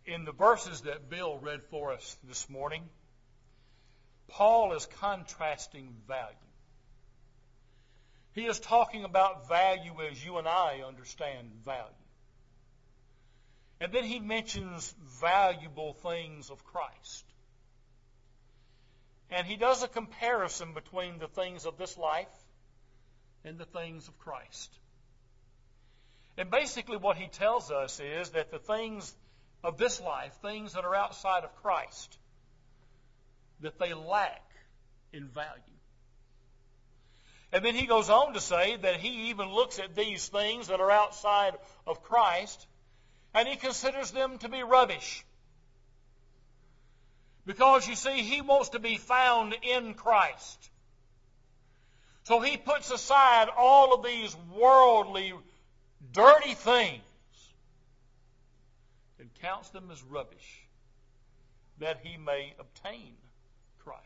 In the verses that Bill read for us this morning, Paul is contrasting value. He is talking about value as you and I understand value. And then he mentions valuable things of Christ. And he does a comparison between the things of this life and the things of Christ. And basically what he tells us is that the things of this life, things that are outside of Christ, that they lack in value. And then he goes on to say that he even looks at these things that are outside of Christ and he considers them to be rubbish. Because, you see, he wants to be found in Christ. So he puts aside all of these worldly, dirty things and counts them as rubbish that he may obtain Christ.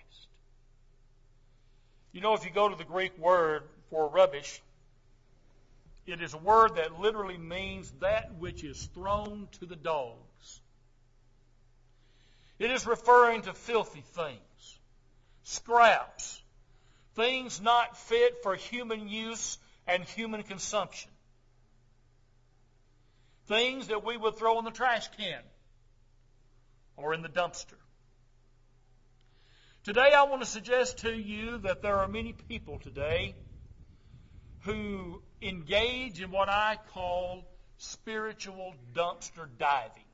You know, if you go to the Greek word for rubbish, it is a word that literally means that which is thrown to the dogs. It is referring to filthy things, scraps, things not fit for human use and human consumption. Things that we would throw in the trash can or in the dumpster. Today I want to suggest to you that there are many people today who engage in what I call spiritual dumpster diving.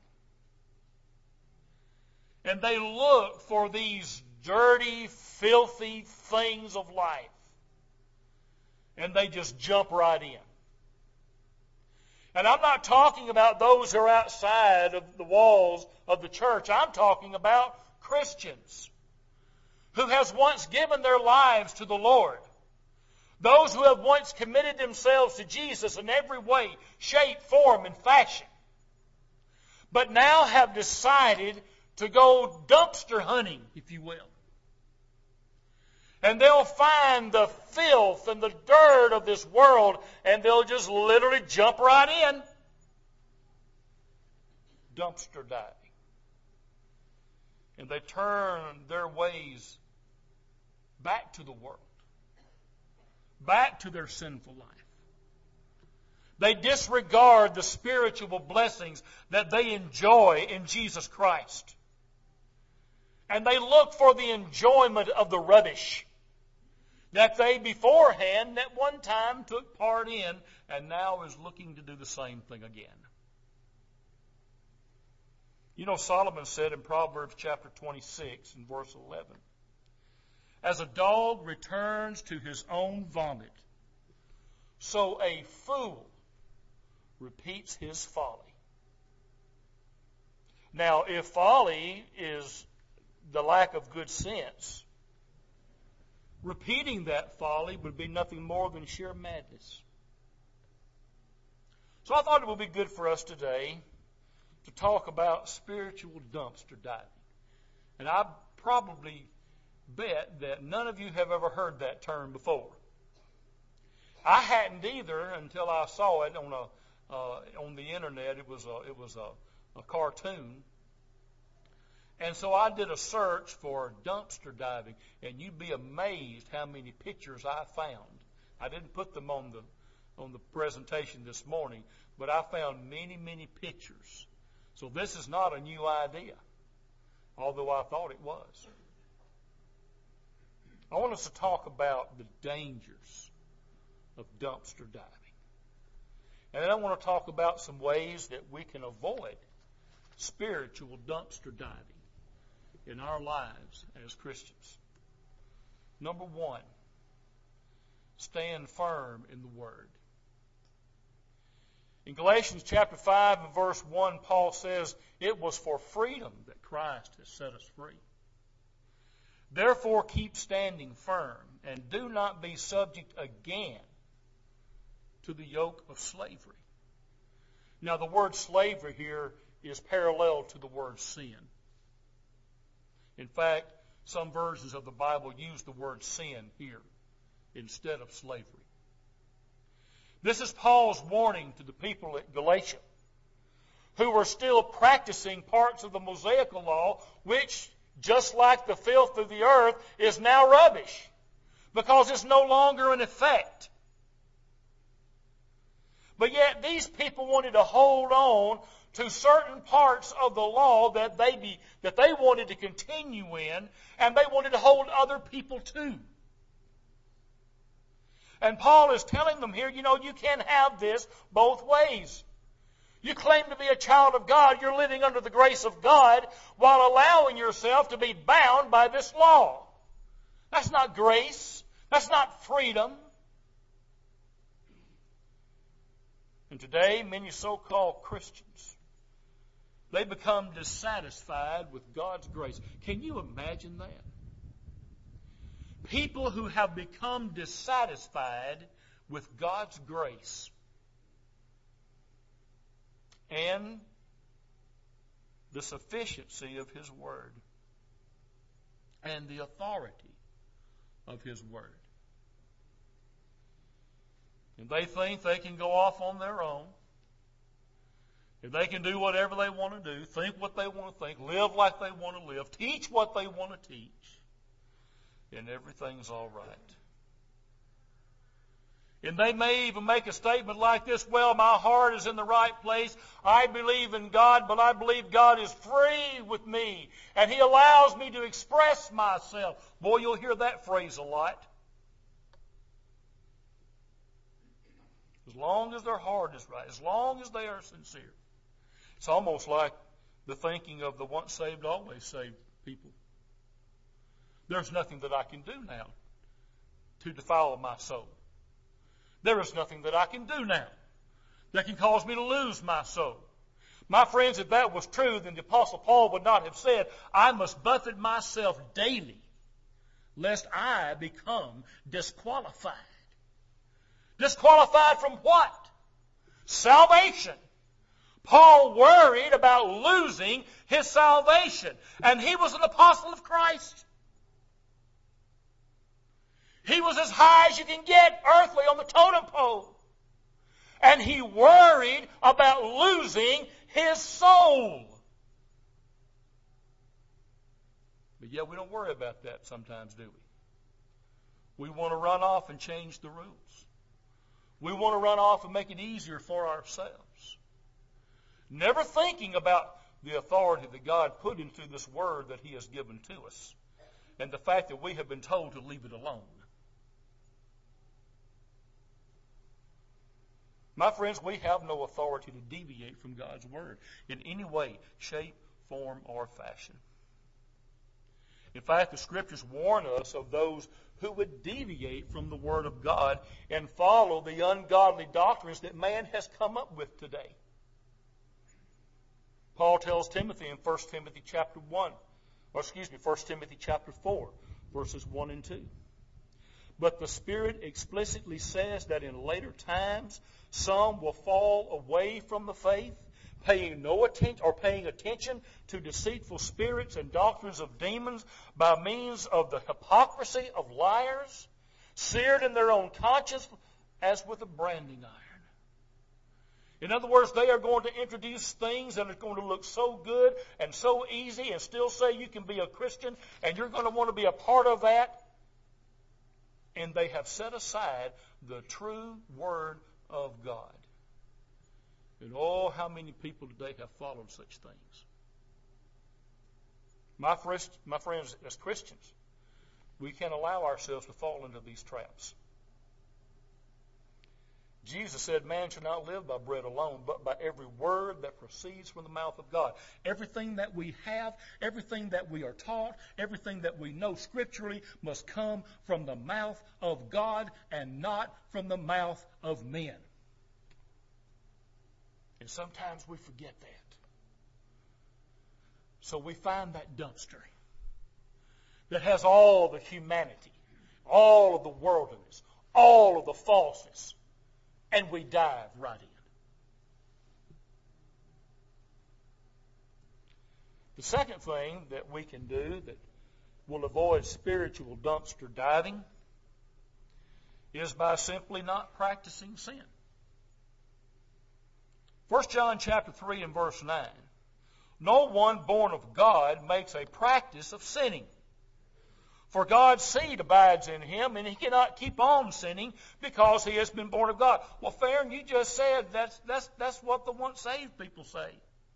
And they look for these dirty, filthy things of life. And they just jump right in. And I'm not talking about those who are outside of the walls of the church. I'm talking about Christians who has once given their lives to the Lord. Those who have once committed themselves to Jesus in every way, shape, form, and fashion. But now have decided to go dumpster hunting, if you will. And they'll find the filth and the dirt of this world, and they'll just literally jump right in. Dumpster diving. And they turn their ways back to the world. Back to their sinful life. They disregard the spiritual blessings that they enjoy in Jesus Christ. And they look for the enjoyment of the rubbish that they beforehand at one time took part in and now is looking to do the same thing again. You know, Solomon said in Proverbs chapter 26 and verse 11, as a dog returns to his own vomit, so a fool repeats his folly. Now, if folly is the lack of good sense, repeating that folly would be nothing more than sheer madness. So I thought it would be good for us today to talk about spiritual dumpster diving. And I probably bet that none of you have ever heard that term before. I hadn't either until I saw it on the internet. It was a cartoon. And so I did a search for dumpster diving, and you'd be amazed how many pictures I found. I didn't put them on the presentation this morning, but I found many, many pictures. So this is not a new idea, although I thought it was. I want us to talk about the dangers of dumpster diving. And then I want to talk about some ways that we can avoid spiritual dumpster diving in our lives as Christians. Number one, stand firm in the Word. In Galatians chapter 5 and verse 1, Paul says, it was for freedom that Christ has set us free. Therefore keep standing firm, and do not be subject again to the yoke of slavery. Now the word slavery here is parallel to the word sin. In fact, some versions of the Bible use the word sin here instead of slavery. This is Paul's warning to the people at Galatia who were still practicing parts of the Mosaical law, which, just like the filth of the earth, is now rubbish because it's no longer in effect. But yet these people wanted to hold on to certain parts of the law that they wanted to continue in, and they wanted to hold other people to. And Paul is telling them here, you can't have this both ways. You claim to be a child of God, you're living under the grace of God while allowing yourself to be bound by this law. That's not grace. That's not freedom. And today, many so-called Christians, they become dissatisfied with God's grace. Can you imagine that? People who have become dissatisfied with God's grace and the sufficiency of His Word and the authority of His Word. And they think they can go off on their own. If they can do whatever they want to do, think what they want to think, live like they want to live, teach what they want to teach, and everything's all right. And they may even make a statement like this, well, my heart is in the right place. I believe in God, but I believe God is free with me, and He allows me to express myself. Boy, you'll hear that phrase a lot. As long as their heart is right, as long as they are sincere. It's almost like the thinking of the once saved, always saved people. There's nothing that I can do now to defile my soul. There is nothing that I can do now that can cause me to lose my soul. My friends, if that was true, then the Apostle Paul would not have said, I must buffet myself daily, lest I become disqualified. Disqualified from what? Salvation. Paul worried about losing his salvation. And he was an apostle of Christ. He was as high as you can get earthly on the totem pole. And he worried about losing his soul. But yet we don't worry about that sometimes, do we? We want to run off and change the rules. We want to run off and make it easier for ourselves. Never thinking about the authority that God put into this word that He has given to us. And the fact that we have been told to leave it alone. My friends, we have no authority to deviate from God's word in any way, shape, form, or fashion. In fact, the Scriptures warn us of those who would deviate from the Word of God and follow the ungodly doctrines that man has come up with today. Paul tells Timothy in 1 Timothy chapter 4, verses 1 and 2. But the Spirit explicitly says that in later times some will fall away from the faith, paying attention to deceitful spirits and doctrines of demons by means of the hypocrisy of liars, seared in their own conscience as with a branding iron. In other words, they are going to introduce things that are going to look so good and so easy and still say you can be a Christian and you're going to want to be a part of that. And they have set aside the true Word of God. And oh, how many people today have followed such things. My friends, as Christians, we can't allow ourselves to fall into these traps. Jesus said, man shall not live by bread alone, but by every word that proceeds from the mouth of God. Everything that we have, everything that we are taught, everything that we know scripturally must come from the mouth of God and not from the mouth of men. And sometimes we forget that. So we find that dumpster that has all the humanity, all of the worldliness, all of the falseness, and we dive right in. The second thing that we can do that will avoid spiritual dumpster diving is by simply not practicing sin. 1 John chapter 3 and verse 9. No one born of God makes a practice of sinning. For God's seed abides in him, and he cannot keep on sinning because he has been born of God. Well, Farron, you just said that's what the once saved people say.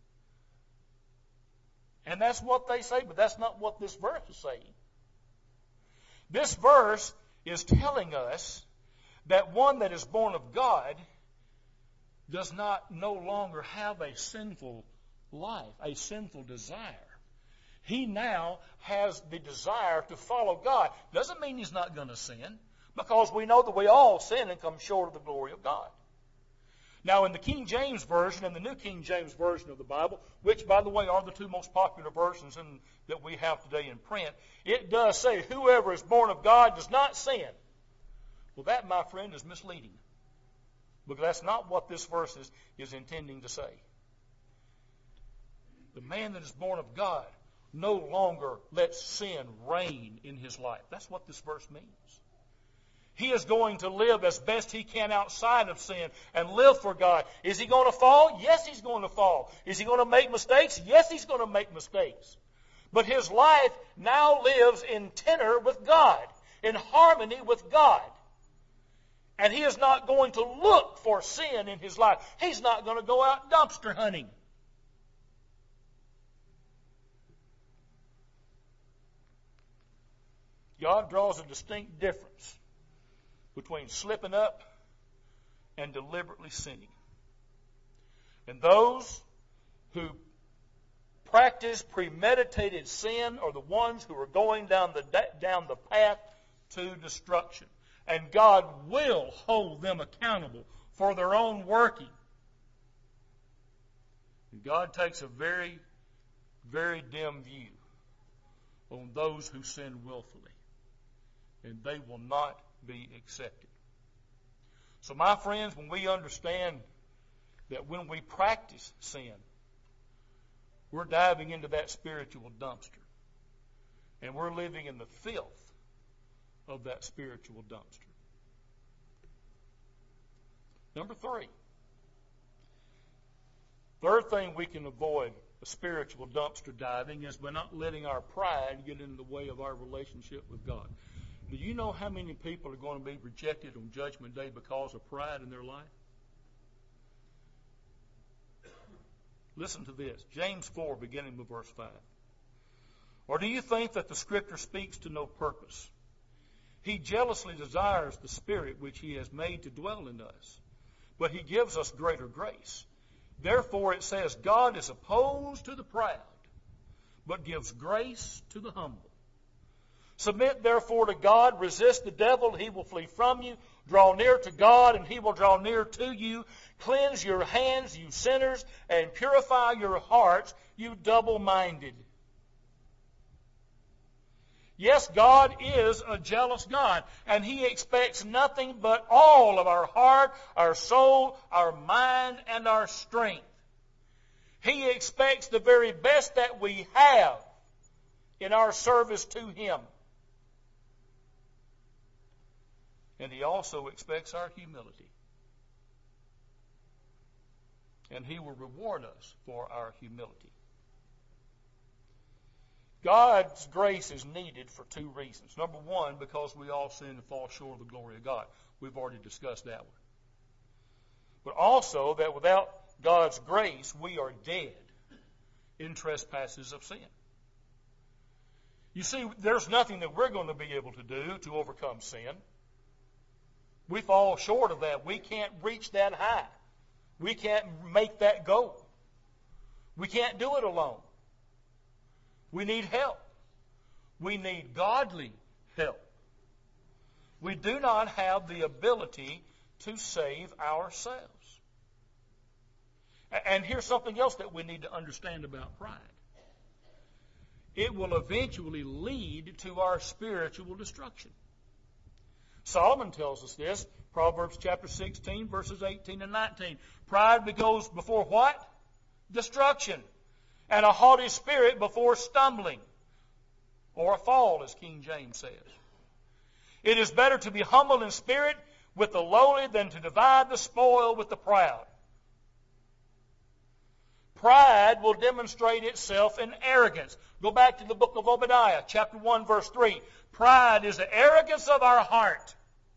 And that's what they say, but that's not what this verse is saying. This verse is telling us that one that is born of God does not no longer have a sinful life, a sinful desire. He now has the desire to follow God. Doesn't mean he's not going to sin, because we know that we all sin and come short of the glory of God. Now, in the King James Version and the New King James Version of the Bible, which, by the way, are the two most popular versions that we have today in print, it does say, whoever is born of God does not sin. Well, that, my friend, is misleading, because that's not what this verse is intending to say. The man that is born of God no longer lets sin reign in his life. That's what this verse means. He is going to live as best he can outside of sin and live for God. Is he going to fall? Yes, he's going to fall. Is he going to make mistakes? Yes, he's going to make mistakes. But his life now lives in tenor with God, in harmony with God. And he is not going to look for sin in his life. He's not going to go out dumpster hunting. God draws a distinct difference between slipping up and deliberately sinning. And those who practice premeditated sin are the ones who are going down the path to destruction. And God will hold them accountable for their own working. And God takes a very, very dim view on those who sin willfully. And they will not be accepted. So, my friends, when we understand that when we practice sin, we're diving into that spiritual dumpster. And we're living in the filth of that spiritual dumpster. Number 3. Third thing we can avoid a spiritual dumpster diving is by not letting our pride get in the way of our relationship with God. Do you know how many people are going to be rejected on Judgment Day because of pride in their life? Listen to this. James 4, beginning with verse 5. Or do you think that the Scripture speaks to no purpose? He jealously desires the Spirit which He has made to dwell in us, but He gives us greater grace. Therefore it says, God is opposed to the proud, but gives grace to the humble. Submit therefore to God, resist the devil, he will flee from you. Draw near to God, and he will draw near to you. Cleanse your hands, you sinners, and purify your hearts, you double-minded. Yes, God is a jealous God, and He expects nothing but all of our heart, our soul, our mind, and our strength. He expects the very best that we have in our service to Him. And He also expects our humility. And He will reward us for our humility. God's grace is needed for 2 reasons. Number 1, because we all sin and fall short of the glory of God. We've already discussed that one. But also that without God's grace, we are dead in trespasses of sin. You see, there's nothing that we're going to be able to do to overcome sin. We fall short of that. We can't reach that high. We can't make that goal. We can't do it alone. We need help. We need godly help. We do not have the ability to save ourselves. And here's something else that we need to understand about pride. It will eventually lead to our spiritual destruction. Solomon tells us this, Proverbs chapter 16, verses 18 and 19. Pride goes before what? Destruction. And a haughty spirit before stumbling, or a fall, as King James says. It is better to be humble in spirit with the lowly than to divide the spoil with the proud. Pride will demonstrate itself in arrogance. Go back to the book of Obadiah, chapter 1, verse 3. Pride is the arrogance of our heart.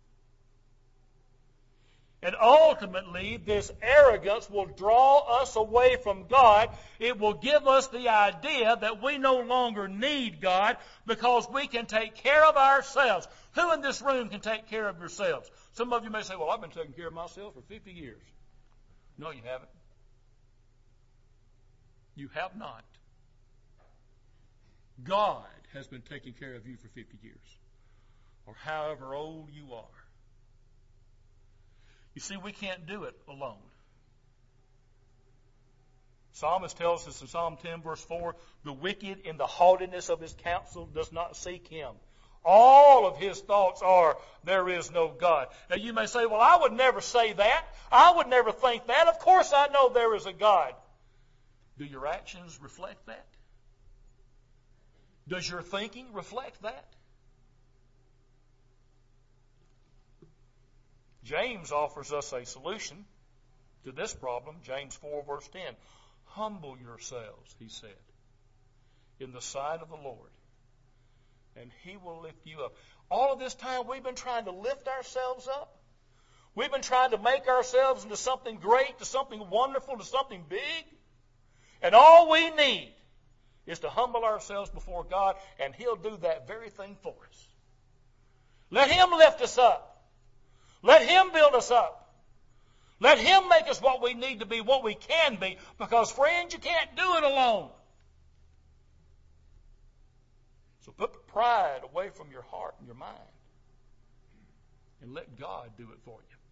And ultimately, this arrogance will draw us away from God. It will give us the idea that we no longer need God because we can take care of ourselves. Who in this room can take care of yourselves? Some of you may say, well, I've been taking care of myself for 50 years. No, you haven't. You have not. God has been taking care of you for 50 years, or however old you are. You see, we can't do it alone. Psalmist tells us in Psalm 10, verse 4, the wicked in the haughtiness of his counsel does not seek him. All of his thoughts are, there is no God. Now you may say, well, I would never say that. I would never think that. Of course I know there is a God. Do your actions reflect that? Does your thinking reflect that? James offers us a solution to this problem. James 4, verse 10. Humble yourselves, he said, in the sight of the Lord, and he will lift you up. All of this time we've been trying to lift ourselves up. We've been trying to make ourselves into something great, to something wonderful, to something big. And all we need is to humble ourselves before God, and he'll do that very thing for us. Let him lift us up. Let him build us up. Let him make us what we need to be, what we can be, because, friends, you can't do it alone. So put the pride away from your heart and your mind and let God do it for you.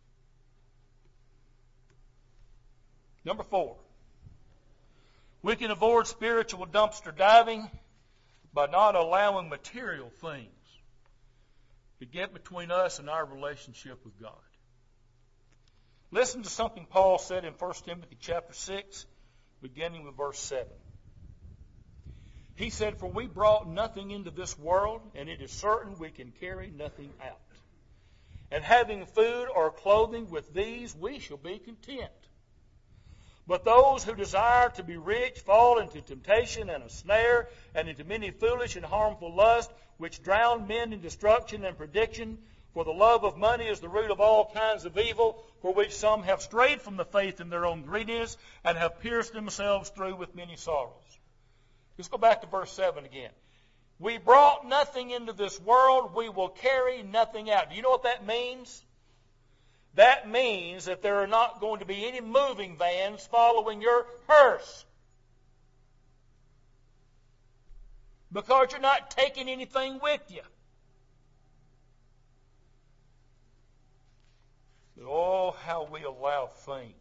Number 4, we can avoid spiritual dumpster diving by not allowing material things to get between us and our relationship with God. Listen to something Paul said in 1 Timothy chapter 6, beginning with verse 7. He said, for we brought nothing into this world, and it is certain we can carry nothing out. And having food or clothing, with these we shall be content. But those who desire to be rich fall into temptation and a snare, and into many foolish and harmful lusts, which drown men in destruction and perdition. For the love of money is the root of all kinds of evil, for which some have strayed from the faith in their own greediness, and have pierced themselves through with many sorrows. Let's go back to verse 7 again. We brought nothing into this world, we will carry nothing out. Do you know what that means? That means that there are not going to be any moving vans following your hearse. Because you're not taking anything with you. But oh, how we allow things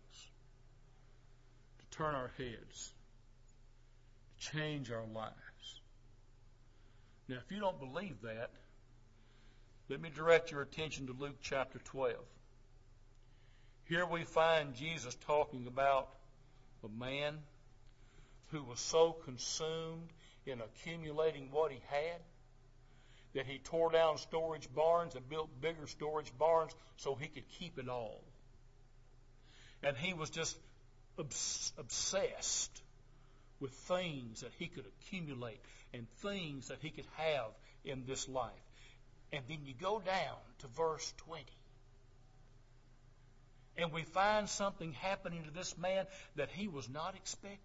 to turn our heads, to change our lives. Now, if you don't believe that, let me direct your attention to Luke chapter 12. Here we find Jesus talking about a man who was so consumed in accumulating what he had that he tore down storage barns and built bigger storage barns so he could keep it all. And he was just obsessed with things that he could accumulate and things that he could have in this life. And then you go down to verse 20. And we find something happening to this man that he was not expecting.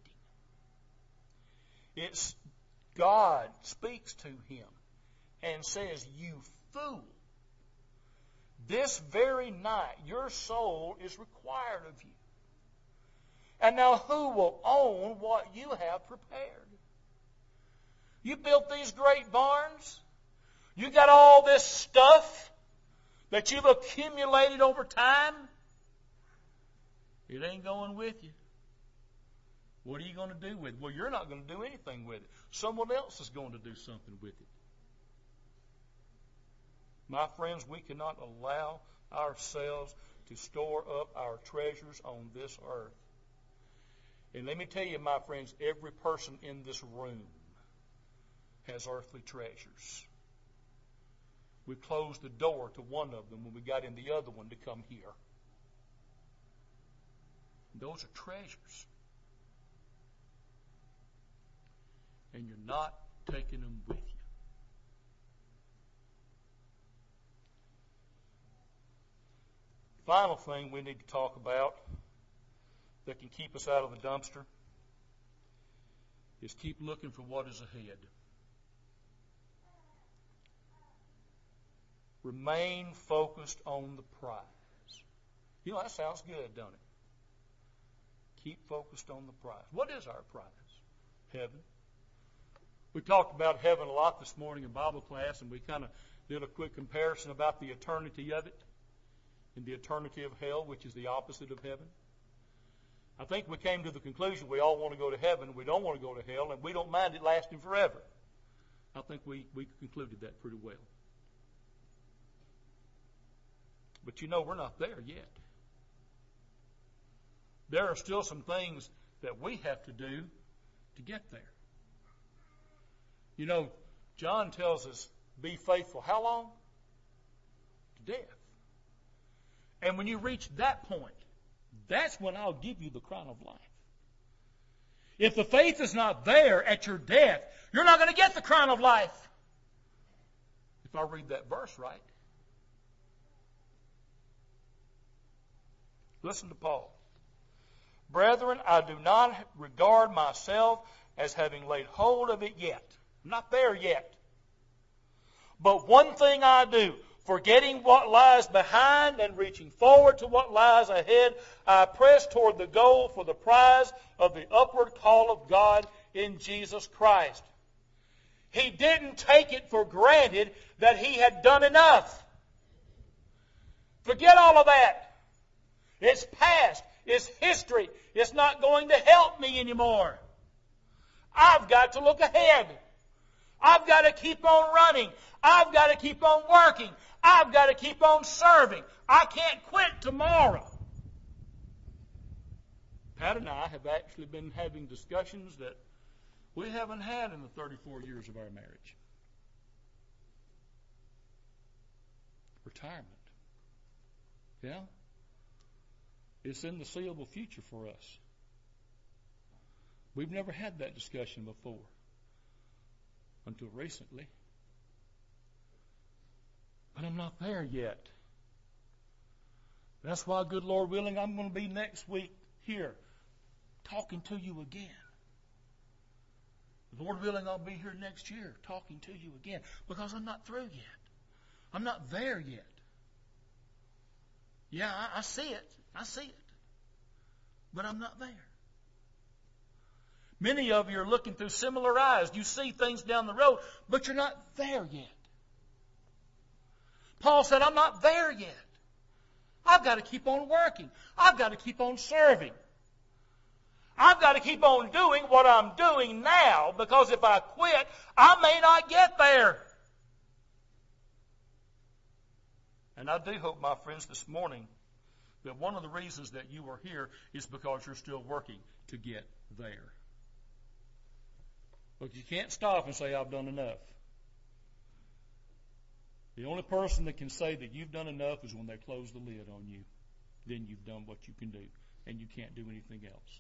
It's God speaks to him and says, you fool, this very night your soul is required of you. And now who will own what you have prepared? You built these great barns. You got all this stuff that you've accumulated over time. It ain't going with you. What are you going to do with it? Well, you're not going to do anything with it. Someone else is going to do something with it. My friends, we cannot allow ourselves to store up our treasures on this earth. And let me tell you, my friends, every person in this room has earthly treasures. We closed the door to one of them when we got in the other one to come here. Those are treasures. and you're not taking them with you. Final thing we need to talk about that can keep us out of the dumpster is keep looking for what is ahead. Remain focused on the prize. You know, that sounds good, don't it? Keep focused on the prize. What is our prize? Heaven. We talked about heaven a lot this morning in Bible class, and we kind of did a quick comparison about the eternity of it and the eternity of hell, which is the opposite of heaven. I think we came to the conclusion we all want to go to heaven, we don't want to go to hell, and we don't mind it lasting forever. I think we concluded that pretty well. But you know, we're not there yet. There are still some things that we have to do to get there. You know, John tells us, be faithful. How long? To death. And when you reach that point, that's when I'll give you the crown of life. If the faith is not there at your death, you're not going to get the crown of life. If I read that verse right. Listen to Paul. Brethren, I do not regard myself as having laid hold of it yet. I'm not there yet. But one thing I do, forgetting what lies behind and reaching forward to what lies ahead, I press toward the goal for the prize of the upward call of God in Jesus Christ. He didn't take it for granted that he had done enough. Forget all of that. It's past. It's history. It's not going to help me anymore. I've got to look ahead. I've got to keep on running. I've got to keep on working. I've got to keep on serving. I can't quit tomorrow. Pat and I have actually been having discussions that we haven't had in the 34 years of our marriage. Retirement. Yeah? It's in the seeable future for us. We've never had that discussion before until recently. But I'm not there yet. That's why, good Lord willing, I'm going to be next week here talking to you again. Lord willing, I'll be here next year talking to you again because I'm not through yet. I'm not there yet. Yeah, I see it. I see it. But I'm not there. Many of you are looking through similar eyes. You see things down the road, but you're not there yet. Paul said, I'm not there yet. I've got to keep on working. I've got to keep on serving. I've got to keep on doing what I'm doing now, because if I quit, I may not get there. And I do hope, my friends, this morning, that one of the reasons that you are here is because you're still working to get there. But you can't stop and say, I've done enough. The only person that can say that you've done enough is when they close the lid on you. Then you've done what you can do, and you can't do anything else.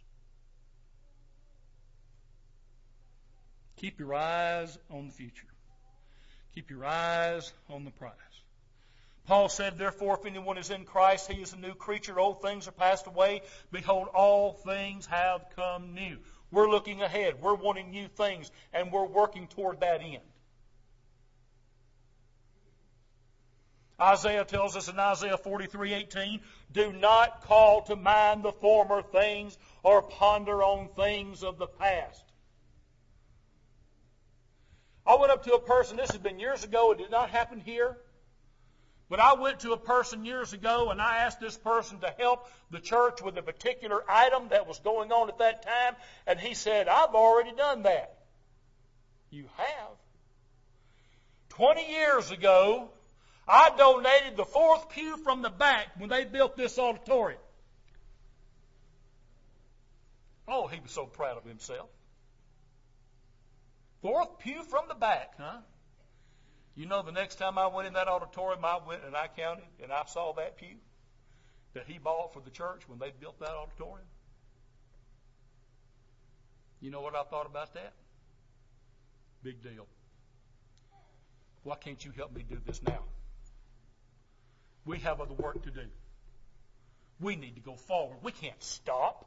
Keep your eyes on the future. Keep your eyes on the prize. Paul said, therefore, if anyone is in Christ, he is a new creature. Old things are passed away. Behold, all things have come new. We're looking ahead. We're wanting new things, and we're working toward that end. Isaiah tells us in Isaiah 43:18, do not call to mind the former things or ponder on things of the past. I went up to a person, this has been years ago, it did not happen here. But I went to a person years ago and I asked this person to help the church with a particular item that was going on at that time. And he said, I've already done that. You have? 20 years ago, I donated the fourth pew from the back when they built this auditorium. Oh, he was so proud of himself. Fourth pew from the back, huh? You know, the next time I went in that auditorium, I went and I counted and I saw that pew that he bought for the church when they built that auditorium. You know what I thought about that? Big deal. Why can't you help me do this now? We have other work to do. We need to go forward. We can't stop.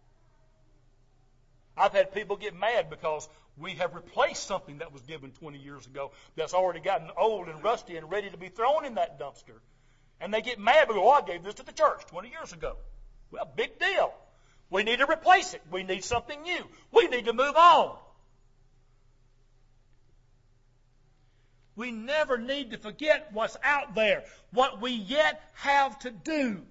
I've had people get mad because we have replaced something that was given 20 years ago that's already gotten old and rusty and ready to be thrown in that dumpster. And they get mad because, I gave this to the church 20 years ago. Well, big deal. We need to replace it. We need something new. We need to move on. We never need to forget what's out there, what we yet have to do,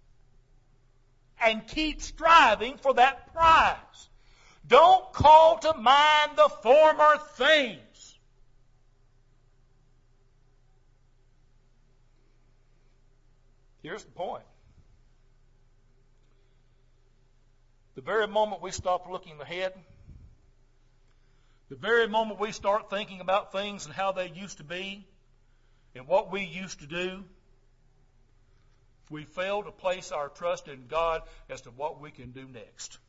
and keep striving for that prize. Don't call to mind the former things. Here's the point. The very moment we stop looking ahead, the very moment we start thinking about things and how they used to be and what we used to do, we fail to place our trust in God as to what we can do next.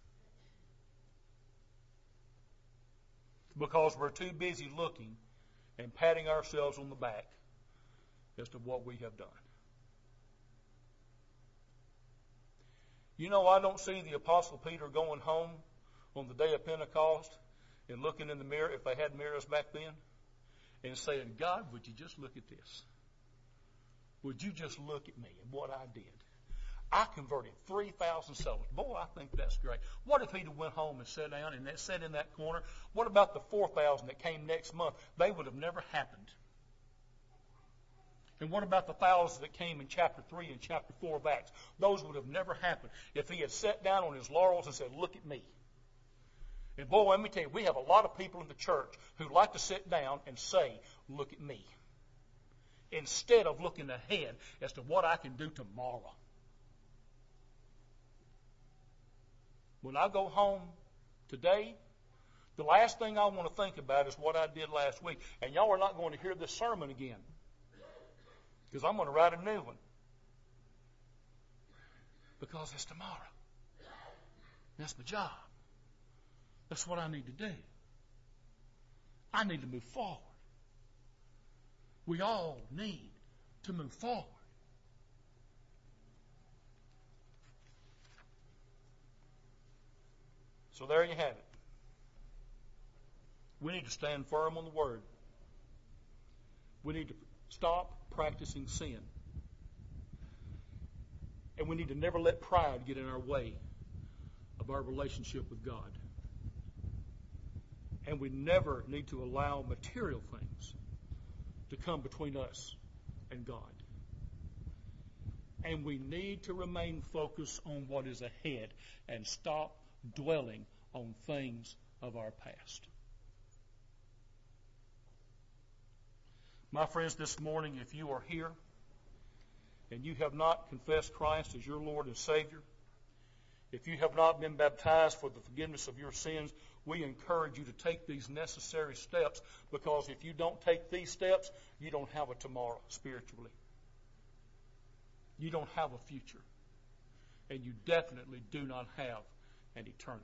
Because we're too busy looking and patting ourselves on the back as to what we have done. You know, I don't see the Apostle Peter going home on the day of Pentecost and looking in the mirror, if they had mirrors back then, and saying, God, would you just look at this? Would you just look at me and what I did? I converted 3,000 souls. Boy, I think that's great. What if he'd have went home and sat down and sat in that corner? What about the 4,000 that came next month? They would have never happened. And what about the 1,000 that came in chapter 3 and chapter 4 of Acts? Those would have never happened if he had sat down on his laurels and said, look at me. And boy, let me tell you, we have a lot of people in the church who like to sit down and say, look at me, instead of looking ahead as to what I can do tomorrow. When I go home today, the last thing I want to think about is what I did last week. And y'all are not going to hear this sermon again, because I'm going to write a new one. Because it's tomorrow. That's my job. That's what I need to do. I need to move forward. We all need to move forward. So there you have it. We need to stand firm on the Word. We need to stop practicing sin. And we need to never let pride get in our way of our relationship with God. And we never need to allow material things to come between us and God. And we need to remain focused on what is ahead and stop dwelling on things of our past. My friends, this morning, if you are here and you have not confessed Christ as your Lord and Savior, if you have not been baptized for the forgiveness of your sins, we encourage you to take these necessary steps, because if you don't take these steps, you don't have a tomorrow spiritually. You don't have a future. And you definitely do not have an eternity.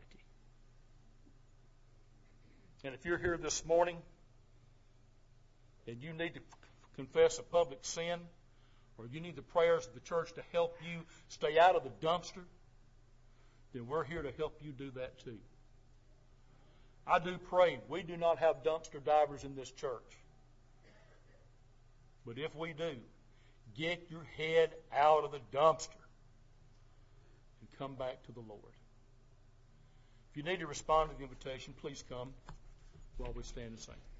And if you're here this morning and you need to confess a public sin, or you need the prayers of the church to help you stay out of the dumpster, then we're here to help you do that too. I do pray we do not have dumpster divers in this church. But if we do, get your head out of the dumpster and come back to the Lord. If you need to respond to the invitation, please come while we stand and sing.